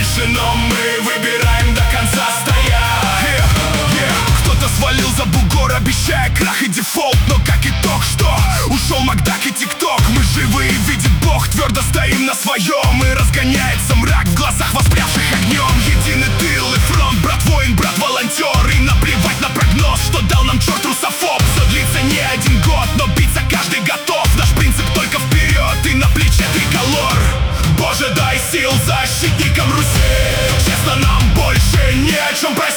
дальше, но мы выбираем до конца стоять. Кто-то свалил за бугор, обещая крах и дефолт, но как итог, что? Ушел Макдак и ТикТок. Мы живы и видит Бог, твердо стоим на своем. И разгоняется мрак в глазах воспрявших огнем. Единый тыл и фронт, брат воин, брат волонтер. И наплевать на прогноз, что дал нам черт русофоб. Все длится не один год, но биться каждый готов. Наш принцип только вперед и на плече триколор. Боже, дай сил защитникам Руси. Честно, нам больше не о чем просить.